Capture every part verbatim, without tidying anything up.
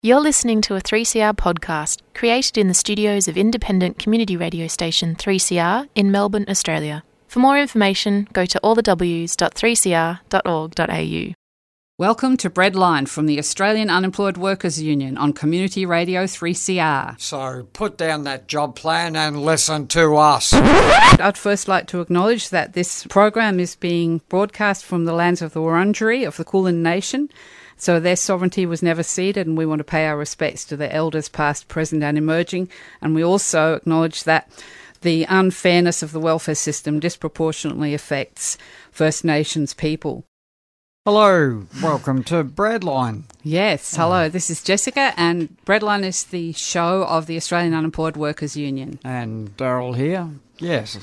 You're listening to a three C R podcast created in the studios of independent community radio station three C R in Melbourne, Australia. For more information, go to all the w s dot three c r dot org dot a u. Welcome to Breadline from the Australian Unemployed Workers Union on Community Radio three C R. So put down that job plan and listen to us. I'd first like to acknowledge that this program is being broadcast from the lands of the Wurundjeri of the Kulin Nation. So their sovereignty was never ceded, and we want to pay our respects to their elders past, present and emerging. And we also acknowledge that the unfairness of the welfare system disproportionately affects First Nations people. Hello, welcome to Breadline. Yes, hello, this is Jessica, and Breadline is the show of the Australian Unemployed Workers Union. And Daryl here. Yes.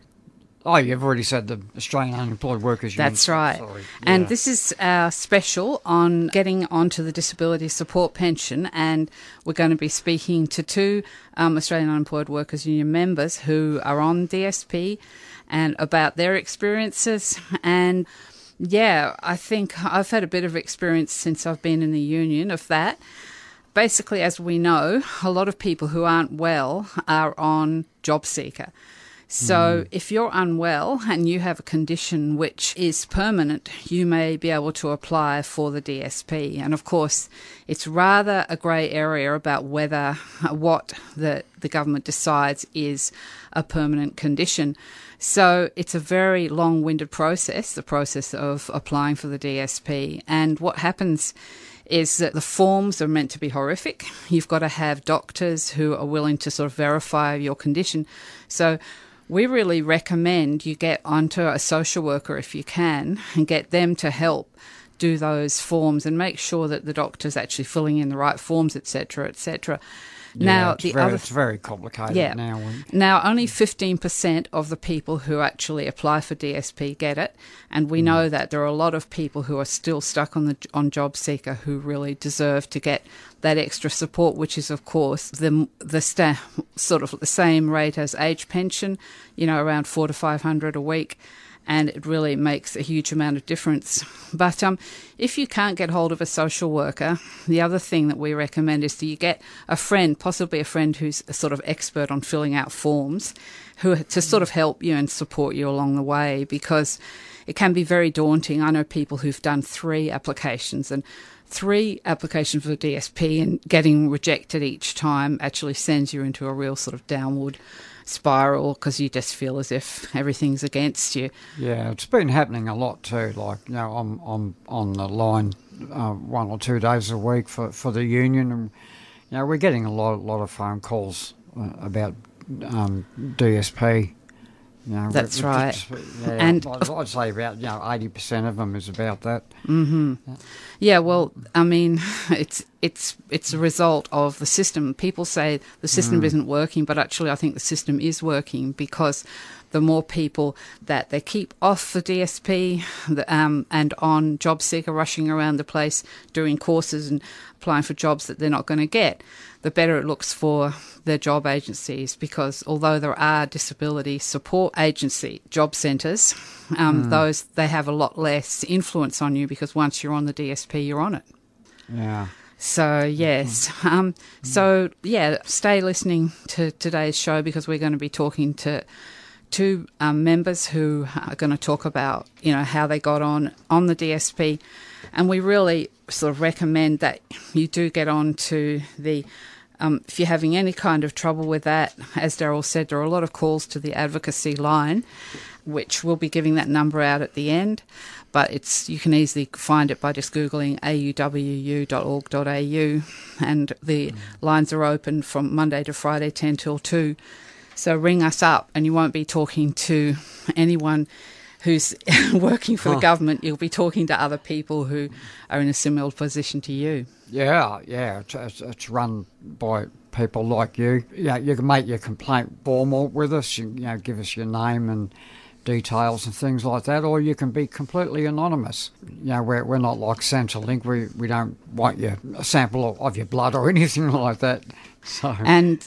Oh, you've already said the Australian Unemployed Workers Union. That's right. Sorry. And Yeah. this is our special on getting onto the disability support pension, and we're going to be speaking to two um, Australian Unemployed Workers Union members who are on D S P and about their experiences. And yeah, I think I've had a bit of experience since I've been in the union of that. Basically, as we know, a lot of people who aren't well are on JobSeeker. So mm. if you're unwell and you have a condition which is permanent, you may be able to apply for the D S P. And of course, it's rather a grey area about whether what the, the government decides is a permanent condition. So it's a very long-winded process, the process of applying for the D S P. And what happens is that the forms are meant to be horrific. You've got to have doctors who are willing to sort of verify your condition. So we really recommend you get onto a social worker if you can and get them to help do those forms and make sure that the doctor's actually filling in the right forms, et cetera, et cetera. Yeah, now, it's, the very, other, it's very complicated yeah. now. Now, only fifteen percent of the people who actually apply for D S P get it, and we mm. know that there are a lot of people who are still stuck on the on JobSeeker who really deserve to get that extra support, which is, of course, the the sta- sort of the same rate as age pension, you know, around four to five hundred a week. And it really makes a huge amount of difference. But um, if you can't get hold of a social worker, the other thing that we recommend is that you get a friend, possibly a friend who's a sort of expert on filling out forms, who to sort of help you and support you along the way, because it can be very daunting. I know people who've done three applications, and three applications for D S P, and getting rejected each time actually sends you into a real sort of downward spiral because you just feel as if everything's against you. Yeah, it's been happening a lot too. Like, you know, I'm, I'm on the line uh, one or two days a week for, for the union, and you know, we're getting a lot, lot of phone calls uh, about um, D S P. You know, That's we, we right. just, yeah, And I'd, I'd say about, you know, eighty percent of them is about that. Mm-hmm. Yeah. yeah, well, I mean, it's it's it's a result of the system. People say the system Mm. isn't working, but actually I think the system is working, because the more people that they keep off the D S P the, um, and on JobSeeker, rushing around the place doing courses and applying for jobs that they're not going to get, the better it looks for their job agencies, because although there are disability support agency job centres, um, mm. those they have a lot less influence on you, because once you're on the D S P, you're on it. Yeah. So, yes. Mm. Um, so, yeah, stay listening to today's show, because we're going to be talking to two um, members who are going to talk about, you know, how they got on on the D S P. And we really sort of recommend that you do get on to the, um, if you're having any kind of trouble with that, as Daryl said, there are a lot of calls to the advocacy line, which we'll be giving that number out at the end. But it's you can easily find it by just Googling a u w u dot org dot a u, and the mm. lines are open from Monday to Friday, ten till two. So ring us up, and you won't be talking to anyone who's working for huh. the government. You'll be talking to other people who are in a similar position to you. Yeah, yeah, it's, it's, it's run by people like you. Yeah, you can make your complaint formal with us. You, you know, give us your name and details and things like that, or you can be completely anonymous. You know, we're, we're not like Centrelink. We we don't want you a sample of, of your blood or anything like that. So and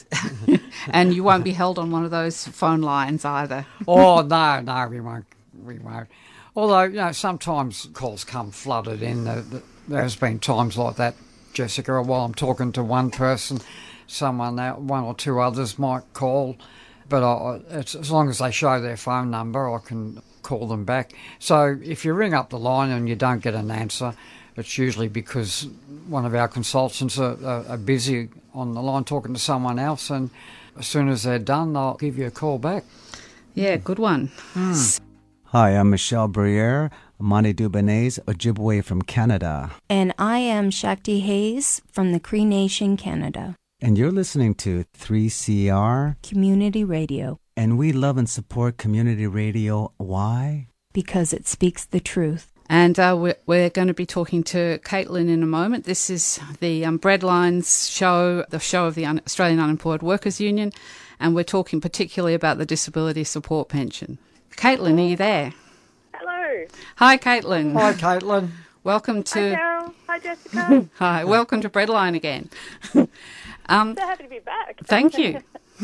and you won't be held on one of those phone lines either. Oh no, no, we won't. We won't. Although, you know, sometimes calls come flooded in. The, the, there's been times like that Jessica, while I'm talking to one person, someone, out, one or two others might call. But I, it's, as long as they show their phone number, I can call them back. So if you ring up the line and you don't get an answer, it's usually because one of our consultants are, are, are busy on the line talking to someone else, and as soon as they're done, they'll give you a call back. Yeah, good one. Mm. Hi, I'm Michelle Briere, Monty Dubonnaise, Ojibwe from Canada. And I am Shakti Hayes from the Cree Nation, Canada. And you're listening to three C R Community Radio. And we love and support community radio. Why? Because it speaks the truth. And uh, we're, we're going to be talking to Caitlin in a moment. This is the um, Breadlines show, the show of the Un- Australian Unemployed Workers Union, and we're talking particularly about the disability support pension. Caitlin, are you there? Hello. Hi, Caitlin. Hi, Caitlin. Welcome to... Hi, Carol. Hi, Jessica. Hi, welcome to Breadline again. um, so happy to be back. Thank you.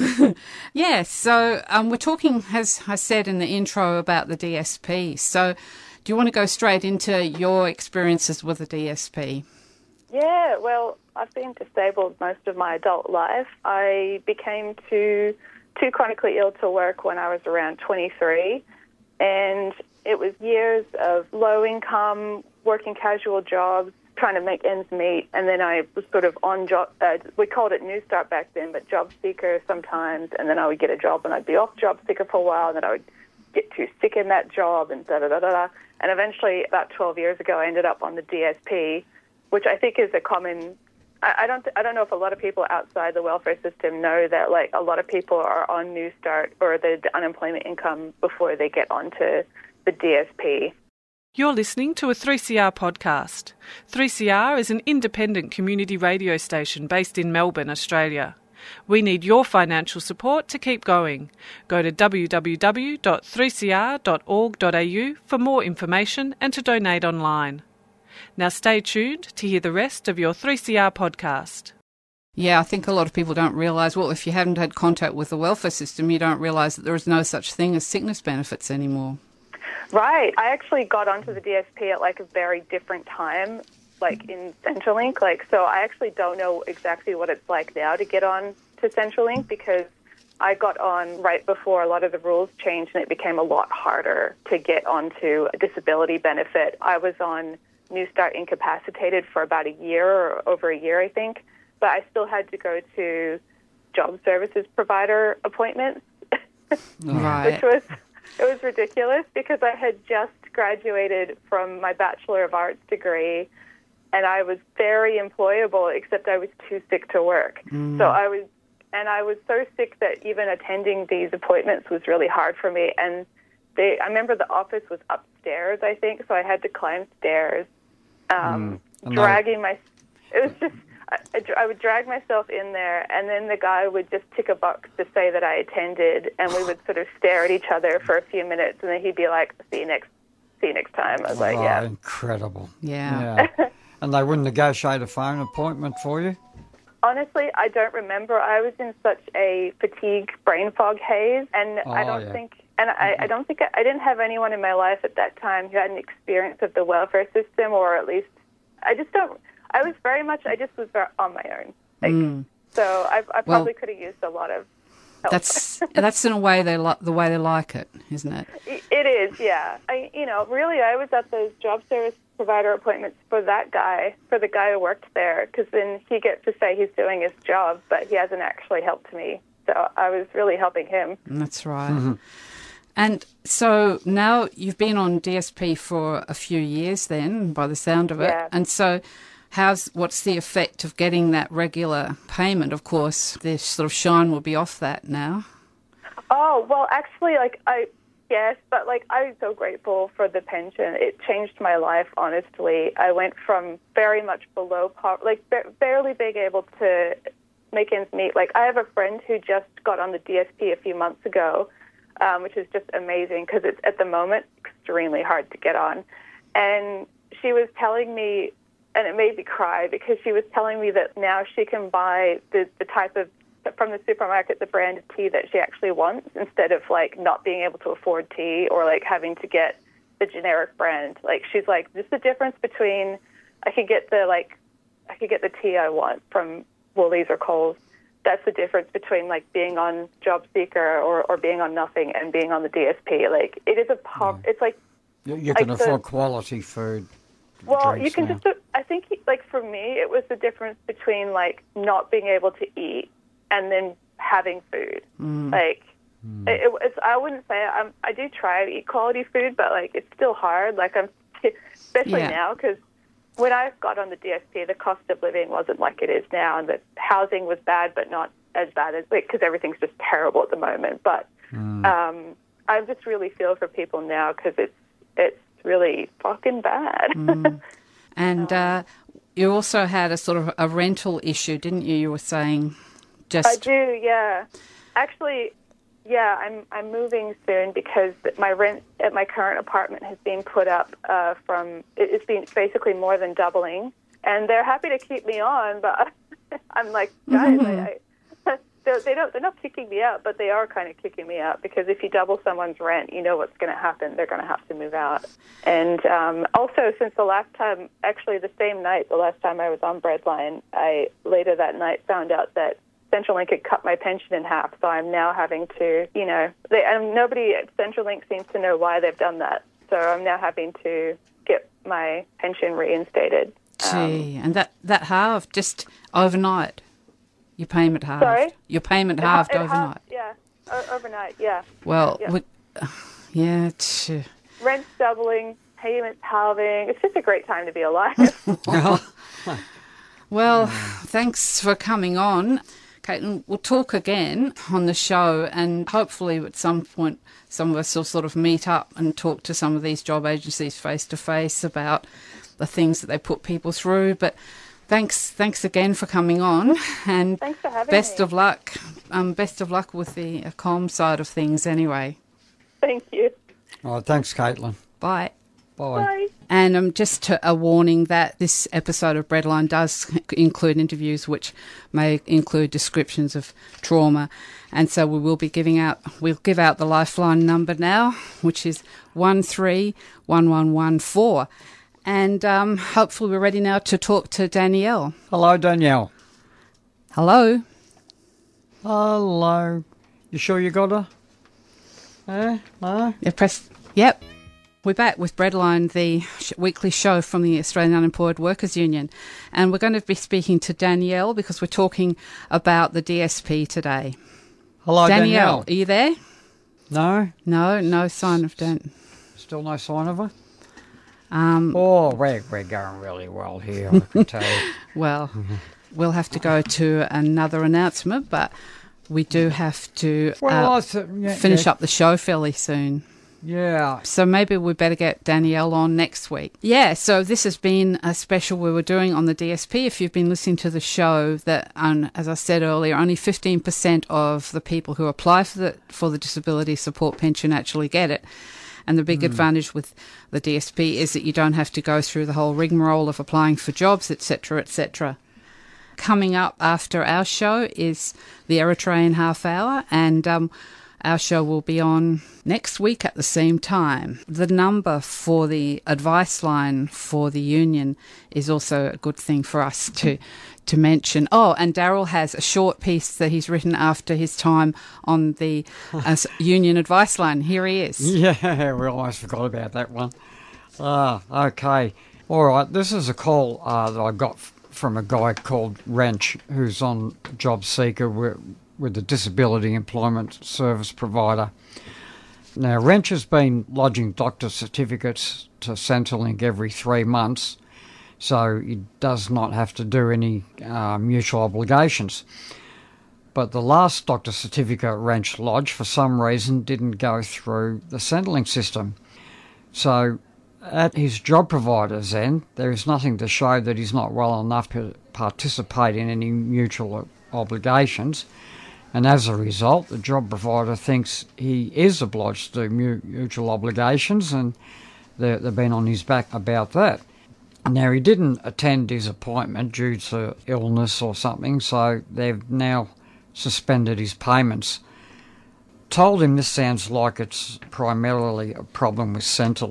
Yes, so um, we're talking, as I said in the intro, about the D S P. So do you want to go straight into your experiences with the D S P? Yeah, well, I've been disabled most of my adult life. I became too too chronically ill to work when I was around twenty-three, and it was years of low income, working casual jobs, trying to make ends meet, and then I was sort of on job, uh, we called it New Start back then, but job seeker sometimes, and then I would get a job and I'd be off job seeker for a while, and then I would get too sick in that job, and da-da-da-da-da. And eventually, about twelve years ago, I ended up on the D S P, which I think is a common... I, I don't I don't know if a lot of people outside the welfare system know that, like, a lot of people are on New Start or the unemployment income before they get onto the D S P. You're listening to a three C R podcast. three C R is an independent community radio station based in Melbourne, Australia. We need your financial support to keep going. Go to w w w dot three c r dot org dot a u for more information and to donate online. Now stay tuned to hear the rest of your three C R podcast. Yeah, I think a lot of people don't realise, well, if you haven't had contact with the welfare system, you don't realise that there is no such thing as sickness benefits anymore. Right. I actually got onto the D S P at, like, a very different time, like, in Centrelink. Like, so I actually don't know exactly what it's like now to get on to Centrelink, because I got on right before a lot of the rules changed and it became a lot harder to get onto a disability benefit. I was on New Start incapacitated for about a year or over a year, I think, but I still had to go to job services provider appointments, Right. which was... It was ridiculous because I had just graduated from my Bachelor of Arts degree and I was very employable, except I was too sick to work. Mm. So I was, and I was so sick that even attending these appointments was really hard for me. And they, I remember the office was upstairs, I think, so I had to climb stairs, um, mm. dragging my, it was just, I, I would drag myself in there, and then the guy would just tick a box to say that I attended, and we would sort of stare at each other for a few minutes, and then he'd be like, see you next see you next time. I was like, oh, yeah. Incredible. Yeah. yeah. And they wouldn't negotiate a phone appointment for you? Honestly, I don't remember. I was in such a fatigue, brain fog haze, and oh, I don't yeah. think, and I, I don't think, I, I didn't have anyone in my life at that time who had an experience of the welfare system, or at least, I just don't, I was very much, I just was very on my own. Like, mm. So I, I probably well, could have used a lot of help. That's that's in a way they li- the way they like it, isn't it? It is, yeah. I, you know, really, I was at those job service provider appointments for that guy, for the guy who worked there, because then he gets to say he's doing his job, but he hasn't actually helped me. So I was really helping him. That's right. Mm-hmm. And so now you've been on D S P for a few years then, by the sound of it. Yeah. And so how's what's the effect of getting that regular payment? Of course, the sort of shine will be off that now. Oh, well, actually, like, I, yes, but, like, I'm so grateful for the pension. It changed my life, honestly. I went from very much below poverty, like, ba- barely being able to make ends meet. Like, I have a friend who just got on the D S P a few months ago, um, which is just amazing because it's, at the moment, extremely hard to get on. And she was telling me, and it made me cry, because she was telling me that now she can buy the, the type of, from the supermarket, the branded tea that she actually wants, instead of, like, not being able to afford tea or, like, having to get the generic brand. Like, she's like, this is the difference between, I could get the, like, I could get the tea I want from Woolies or Coles. That's the difference between like being on Job Seeker or, or being on nothing and being on the D S P. Like it is a pop. Yeah. It's like you, you can like afford the, quality food. Well, you can now. just. I think like for me, it was the difference between like not being able to eat and then having food. Mm. Like mm. It, it, it's. I wouldn't say I'm. I do try to eat quality food, but like it's still hard. Like I'm, especially yeah. now because. When I got on the D S P, the cost of living wasn't like it is now, and the housing was bad, but not as bad as like because everything's just terrible at the moment. But mm. um, I just really feel for people now because it's it's really fucking bad. Mm. And uh, you also had a sort of a rental issue, didn't you? You were saying just I do, yeah. Actually, yeah, I'm I'm moving soon because my rent at my current apartment has been put up uh, from it's been basically more than doubling, and they're happy to keep me on, but I'm like, guys, mm-hmm. I, I, they, they don't they're not kicking me out, but they are kind of kicking me out because if you double someone's rent, you know what's going to happen. They're going to have to move out, and um, also since the last time, actually the same night, the last time I was on Breadline, I later that night found out that Centrelink had cut my pension in half, so I'm now having to, you know, they, and nobody at Centrelink seems to know why they've done that. So I'm now having to get my pension reinstated. Gee, um, and that, that halved just overnight. Your payment halved. Sorry? Your payment it, halved it overnight. Halved, yeah, o- overnight, yeah. Well, yeah. We, uh, yeah. Tch. Rent's doubling, payments halving. It's just a great time to be alive. Well, thanks for coming on. Caitlin, we'll talk again on the show, and hopefully at some point some of us will sort of meet up and talk to some of these job agencies face to face about the things that they put people through. But thanks thanks again for coming on, and thanks for having best me. of luck. Um, best of luck with the uh, comm side of things anyway. Thank you. Oh, thanks, Caitlin. Bye. Bye. Bye. And um, just to, a warning that this episode of Breadline does include interviews which may include descriptions of trauma. And so we will be giving out, we'll give out the Lifeline number now, which is one three one one one four. And um, hopefully we're ready now to talk to Danielle. Hello, Danielle. Hello. Hello. You sure you got her? Eh? No? Yeah, press, yep. We're back with Breadline, the sh- weekly show from the Australian Unemployed Workers Union. And we're going to be speaking to Danielle because we're talking about the D S P today. Hello, Danielle. Danielle. Are you there? No? No, no sign of Dan. Still no sign of her? Um, oh, we're, we're going really well here, I can tell you. Well, we'll have to go to another announcement, but we do have to well, uh, I th- yeah, finish yeah. up the show fairly soon. Yeah. So maybe we better get Danielle on next week. Yeah, so this has been a special we were doing on the D S P. If you've been listening to the show, that, um, as I said earlier, only fifteen percent of the people who apply for the for the disability support pension actually get it. And the big mm. advantage with the D S P is that you don't have to go through the whole rigmarole of applying for jobs, et cetera, et cetera. Coming up after our show is the Eritrean Half Hour, and um, our show will be on next week at the same time. The number for the advice line for the union is also a good thing for us to to mention. Oh, and Daryl has a short piece that he's written after his time on the uh, union advice line. Here he is. Yeah, we almost forgot about that one. Ah, okay. All right, this is a call uh, that I got f- from a guy called Wrench, who's on Job Seeker with, with the Disability Employment Service Provider. Now, Wrench has been lodging doctor certificates to Centrelink every three months, so he does not have to do any uh, mutual obligations. But the last doctor certificate Wrench lodged, for some reason, didn't go through the Centrelink system. So at his job provider's end, there is nothing to show that he's not well enough to participate in any mutual obligations. And as a result, the job provider thinks he is obliged to do mutual obligations, and they've been on his back about that. Now, he didn't attend his appointment due to illness or something, so they've now suspended his payments. Told him this sounds like it's primarily a problem with Centrelink.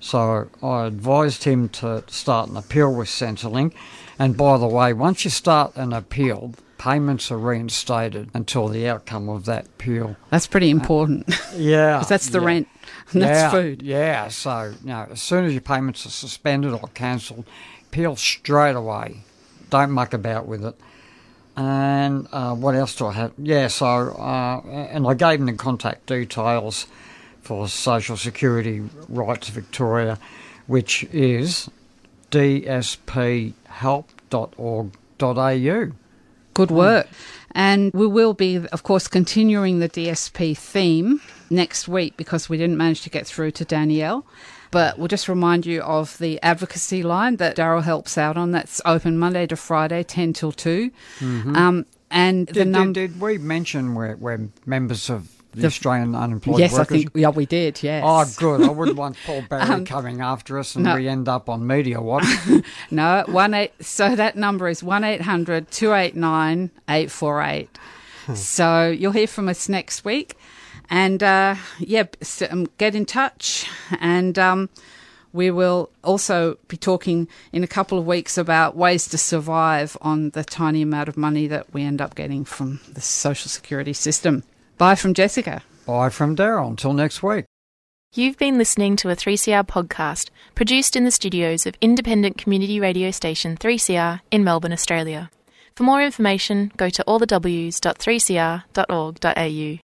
So I advised him to start an appeal with Centrelink. And by the way, once you start an appeal, payments are reinstated until the outcome of that appeal. That's pretty important. Yeah. Because that's the yeah. rent and that's yeah, food. Yeah, so you know, as soon as your payments are suspended or cancelled, appeal straight away. Don't muck about with it. And uh, what else do I have? Yeah, so, uh, and I gave them the contact details for Social Security Rights Victoria, which is d s p help dot org dot a u. Good work. And we will be, of course, continuing the D S P theme next week because we didn't manage to get through to Danielle. But we'll just remind you of the advocacy line that Daryl helps out on. That's open Monday to Friday, ten till two. Mm-hmm. Um, and did, the num- did, did we mention we're, we're members of the, The- Australian Unemployed Yes, Workers? I think, yeah, we did, yes. Oh, good. I wouldn't want Paul Barry Um, coming after us and no. we end up on Media Watch. No, one eight. So that number is one eight hundred two eight nine eight four eight. So you'll hear from us next week, and uh, yeah, so, um, get in touch, and um, we will also be talking in a couple of weeks about ways to survive on the tiny amount of money that we end up getting from the social security system. Bye from Jessica. Bye from Daryl. Until next week. You've been listening to a three C R podcast produced in the studios of independent community radio station three C R in Melbourne, Australia. For more information, go to all the w s dot three c r dot org dot a u.